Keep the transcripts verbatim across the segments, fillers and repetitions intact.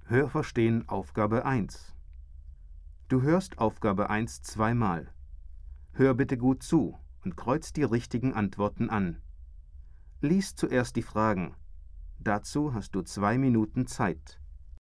Hörverstehen Aufgabe eins. Du hörst Aufgabe eins zweimal. Hör bitte gut zu und kreuz die richtigen Antworten an. Lies zuerst die Fragen. Dazu hast du zwei Minuten Zeit.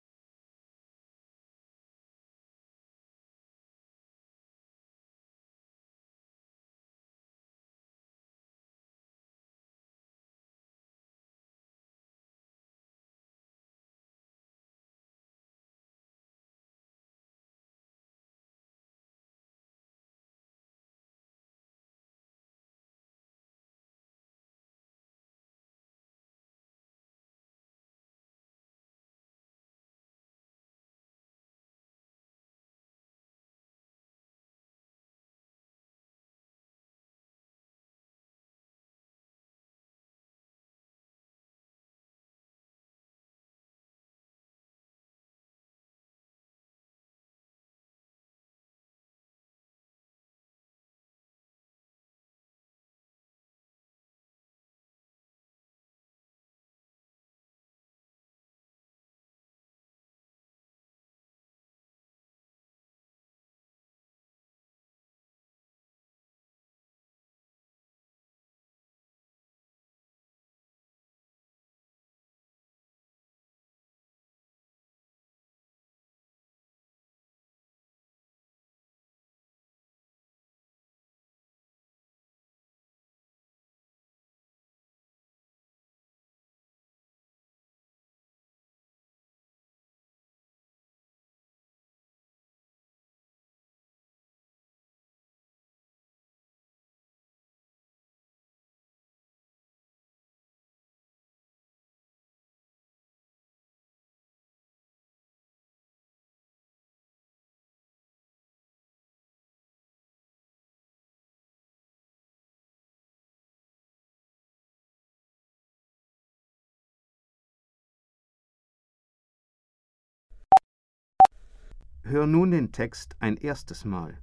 Hör nun den Text ein erstes Mal.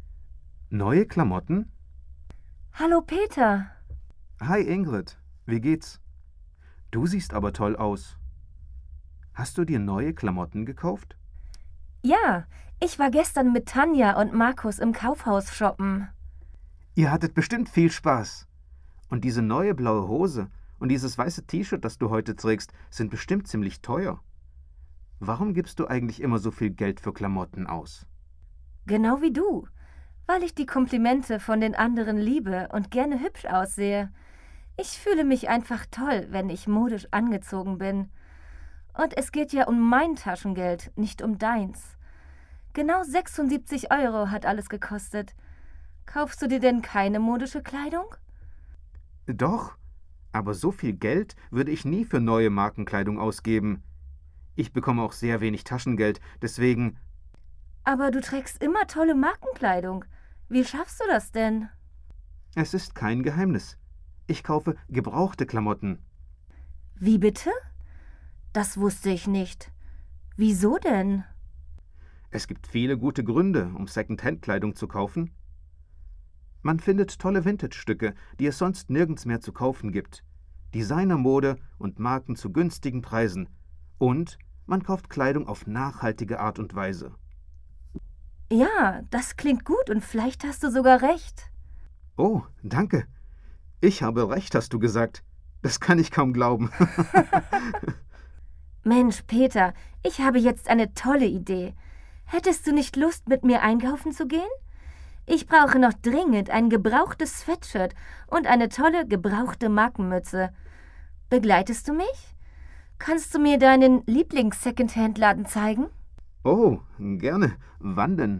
Neue Klamotten? Hallo Peter. Hi Ingrid, wie geht's? Du siehst aber toll aus. Hast du dir neue Klamotten gekauft? Ja, ich war gestern mit Tanja und Markus im Kaufhaus shoppen. Ihr hattet bestimmt viel Spaß. Und diese neue blaue Hose und dieses weiße T-Shirt, das du heute trägst, sind bestimmt ziemlich teuer. Warum gibst du eigentlich immer so viel Geld für Klamotten aus? Genau wie du, weil ich die Komplimente von den anderen liebe und gerne hübsch aussehe. Ich fühle mich einfach toll, wenn ich modisch angezogen bin. Und es geht ja um mein Taschengeld, nicht um deins. Genau sechsundsiebzig Euro hat alles gekostet. Kaufst du dir denn keine modische Kleidung? Doch, aber so viel Geld würde ich nie für neue Markenkleidung ausgeben. Ich bekomme auch sehr wenig Taschengeld, deswegen... Aber du trägst immer tolle Markenkleidung. Wie schaffst du das denn? Es ist kein Geheimnis. Ich kaufe gebrauchte Klamotten. Wie bitte? Das wusste ich nicht. Wieso denn? Es gibt viele gute Gründe, um Second-Hand-Kleidung zu kaufen. Man findet tolle Vintage-Stücke, die es sonst nirgends mehr zu kaufen gibt. Designermode und Marken zu günstigen Preisen. Und man kauft Kleidung auf nachhaltige Art und Weise. Ja, das klingt gut und vielleicht hast du sogar recht. Oh, danke. Ich habe recht, hast du gesagt. Das kann ich kaum glauben. Mensch, Peter, ich habe jetzt eine tolle Idee. Hättest du nicht Lust, mit mir einkaufen zu gehen? Ich brauche noch dringend ein gebrauchtes Sweatshirt und eine tolle gebrauchte Markenmütze. Begleitest du mich? Kannst du mir deinen Lieblings-Secondhand-Laden zeigen? Oh, gerne. Wann denn?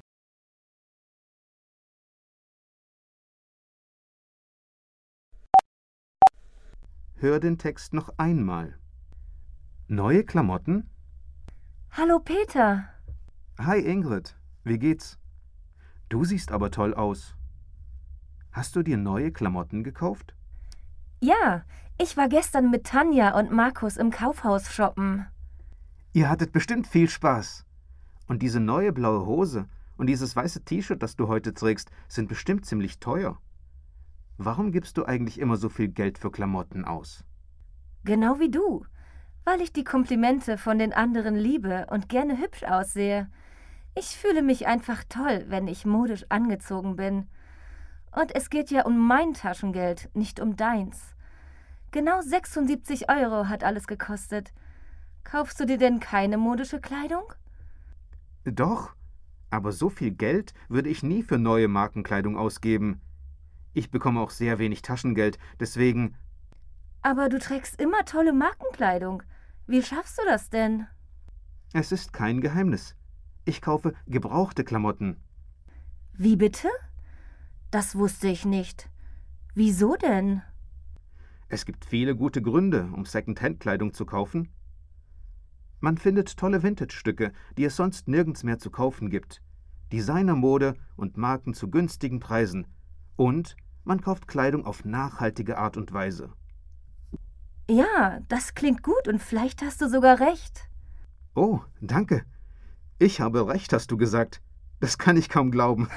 Hör den Text noch einmal. Neue Klamotten? Hallo Peter. Hi Ingrid, wie geht's? Du siehst aber toll aus. Hast du dir neue Klamotten gekauft? Ja, ich war gestern mit Tanja und Markus im Kaufhaus shoppen. Ihr hattet bestimmt viel Spaß. Und diese neue blaue Hose und dieses weiße T-Shirt, das du heute trägst, sind bestimmt ziemlich teuer. Warum gibst du eigentlich immer so viel Geld für Klamotten aus? Genau wie du, weil ich die Komplimente von den anderen liebe und gerne hübsch aussehe. Ich fühle mich einfach toll, wenn ich modisch angezogen bin. Und es geht ja um mein Taschengeld, nicht um deins. Genau sechsundsiebzig Euro hat alles gekostet. Kaufst du dir denn keine modische Kleidung? Doch, aber so viel Geld würde ich nie für neue Markenkleidung ausgeben. Ich bekomme auch sehr wenig Taschengeld, deswegen... Aber du trägst immer tolle Markenkleidung. Wie schaffst du das denn? Es ist kein Geheimnis. Ich kaufe gebrauchte Klamotten. Wie bitte? Das wusste ich nicht. Wieso denn? Es gibt viele gute Gründe, um Second-Hand-Kleidung zu kaufen. Man findet tolle Vintage-Stücke, die es sonst nirgends mehr zu kaufen gibt, Designermode und Marken zu günstigen Preisen, und man kauft Kleidung auf nachhaltige Art und Weise. Ja, das klingt gut und vielleicht hast du sogar recht. Oh, danke. Ich habe recht, hast du gesagt. Das kann ich kaum glauben.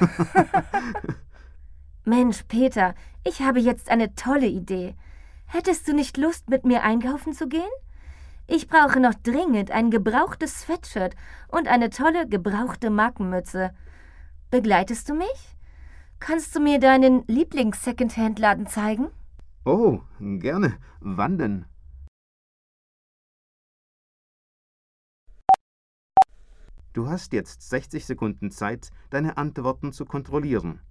Mensch, Peter, ich habe jetzt eine tolle Idee. Hättest du nicht Lust, mit mir einkaufen zu gehen? Ich brauche noch dringend ein gebrauchtes Sweatshirt und eine tolle gebrauchte Markenmütze. Begleitest du mich? Kannst du mir deinen Lieblings-Secondhand-Laden zeigen? Oh, gerne. Wann denn? Du hast jetzt sechzig Sekunden Zeit, deine Antworten zu kontrollieren.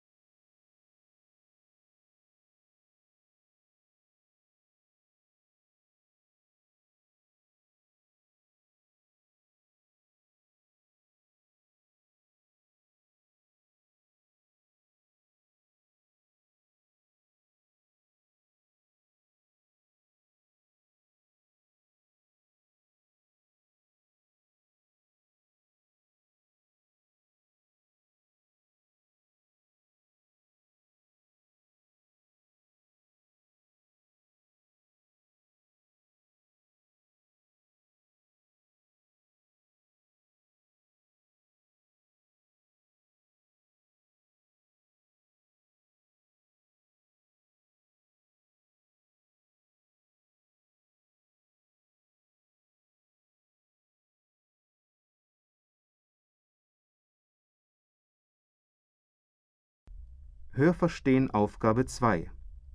Hörverstehen Aufgabe zwei.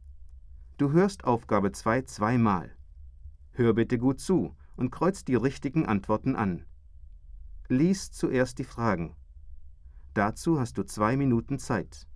Du hörst Aufgabe zwei zweimal. Hör bitte gut zu und kreuz die richtigen Antworten an. Lies zuerst die Fragen. Dazu hast du zwei Minuten Zeit.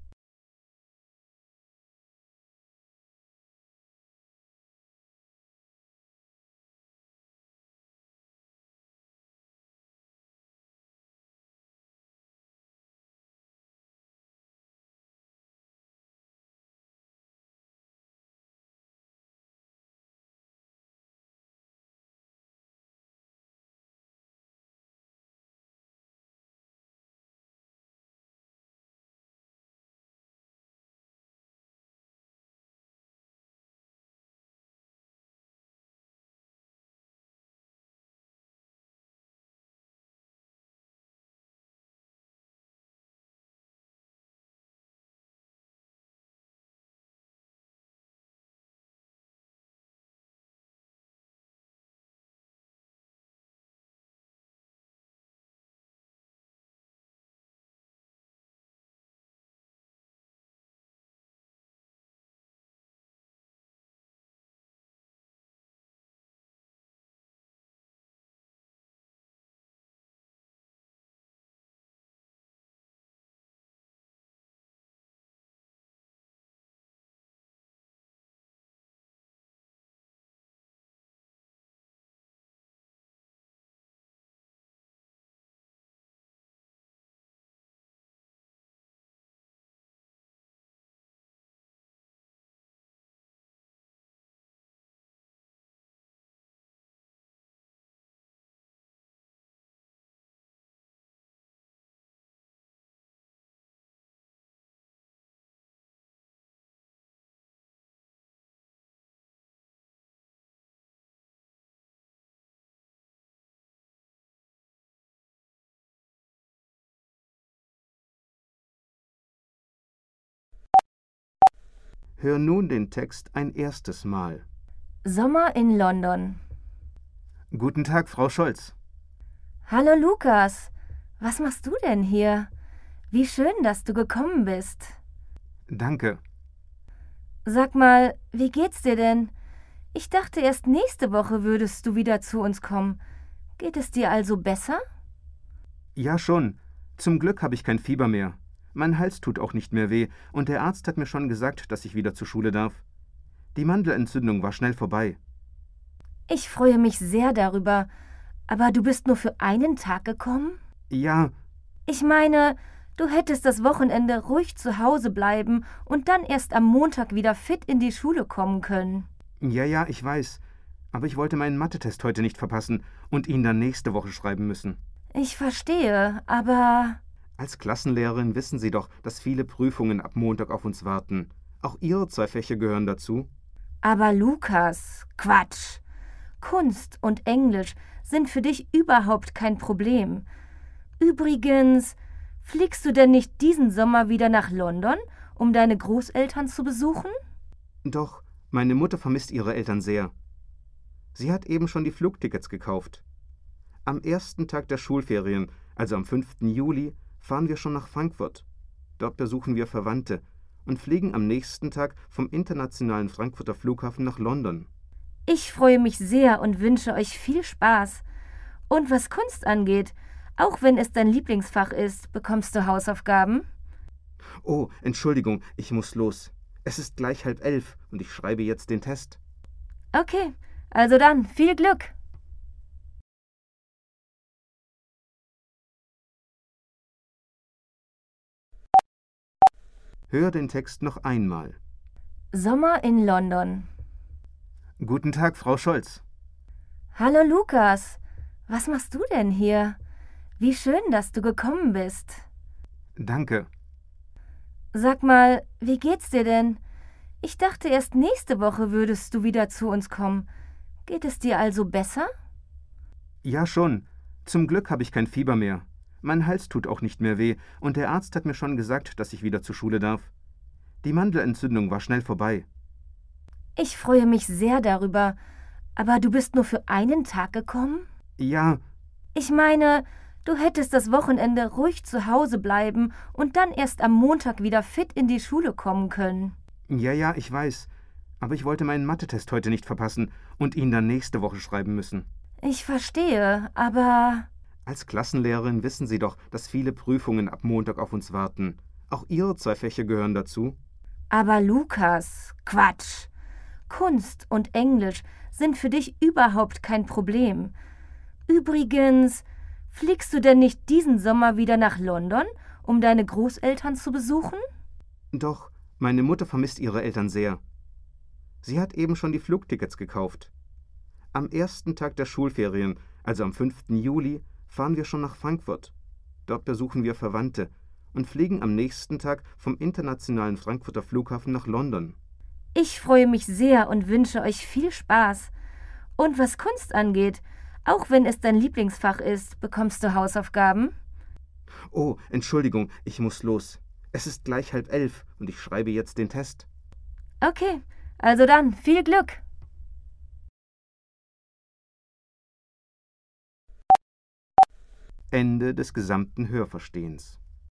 Hör nun den Text ein erstes Mal. Sommer in London. Guten Tag, Frau Scholz. Hallo Lukas, was machst du denn hier? Wie schön, dass du gekommen bist. Danke. Sag mal, wie geht's dir denn? Ich dachte erst nächste Woche würdest du wieder zu uns kommen. Geht es dir also besser? Ja, schon. Zum Glück habe ich kein Fieber mehr. Mein Hals tut auch nicht mehr weh und der Arzt hat mir schon gesagt, dass ich wieder zur Schule darf. Die Mandelentzündung war schnell vorbei. Ich freue mich sehr darüber. Aber du bist nur für einen Tag gekommen? Ja, Ich meine, du hättest das Wochenende ruhig zu Hause bleiben und dann erst am Montag wieder fit in die Schule kommen können. ja, ja, ich weiß. Aber ich wollte meinen Mathetest heute nicht verpassen und ihn dann nächste Woche schreiben müssen. Ich verstehe, aber Als Klassenlehrerin wissen Sie doch, dass viele Prüfungen ab Montag auf uns warten. Auch Ihre zwei Fächer gehören dazu. Aber Lukas, Quatsch. Kunst und Englisch sind für dich überhaupt kein Problem. Übrigens, fliegst du denn nicht diesen Sommer wieder nach London, um deine Großeltern zu besuchen? Doch, meine Mutter vermisst ihre Eltern sehr. Sie hat eben schon die Flugtickets gekauft. Am ersten Tag der Schulferien, also am fünften Juli, fahren wir schon nach Frankfurt. Dort besuchen wir Verwandte und fliegen am nächsten Tag vom internationalen Frankfurter Flughafen nach London. Ich freue mich sehr und wünsche euch viel Spaß. Und was Kunst angeht, auch wenn es dein Lieblingsfach ist, bekommst du Hausaufgaben? Oh, Entschuldigung, ich muss los. Es ist gleich halb elf und ich schreibe jetzt den Test. Okay, also dann, viel Glück! Hör den Text noch einmal. Sommer in London. Guten Tag, Frau Scholz. Hallo Lukas, was machst du denn hier? Wie schön, dass du gekommen bist. Danke. Sag mal, wie geht's dir denn? Ich dachte erst nächste Woche würdest du wieder zu uns kommen. Geht es dir also besser? Ja, schon. Zum Glück habe ich kein Fieber mehr. Mein Hals tut auch nicht mehr weh und der Arzt hat mir schon gesagt, dass ich wieder zur Schule darf. Die Mandelentzündung war schnell vorbei. Ich freue mich sehr darüber. Aber du bist nur für einen Tag gekommen? Ja, Ich meine, du hättest das Wochenende ruhig zu Hause bleiben und dann erst am Montag wieder fit in die Schule kommen können. ja, ja, ich weiß. Aber ich wollte meinen Mathetest heute nicht verpassen und ihn dann nächste Woche schreiben müssen. Ich verstehe, aber Als Klassenlehrerin wissen Sie doch, dass viele Prüfungen ab Montag auf uns warten. Auch Ihre zwei Fächer gehören dazu. Aber Lukas, Quatsch. Kunst und Englisch sind für dich überhaupt kein Problem. Übrigens, fliegst du denn nicht diesen Sommer wieder nach London, um deine Großeltern zu besuchen? Doch, meine Mutter vermisst ihre Eltern sehr. Sie hat eben schon die Flugtickets gekauft. Am ersten Tag der Schulferien, also am fünften Juli, fahren wir schon nach Frankfurt. Dort besuchen wir Verwandte und fliegen am nächsten Tag vom internationalen Frankfurter Flughafen nach London. Ich freue mich sehr und wünsche euch viel Spaß. Und was Kunst angeht, auch wenn es dein Lieblingsfach ist, bekommst du Hausaufgaben? Oh, Entschuldigung, ich muss los. Es ist gleich halb elf und ich schreibe jetzt den Test. Okay, also dann, viel Glück! Ende des gesamten Hörverstehens.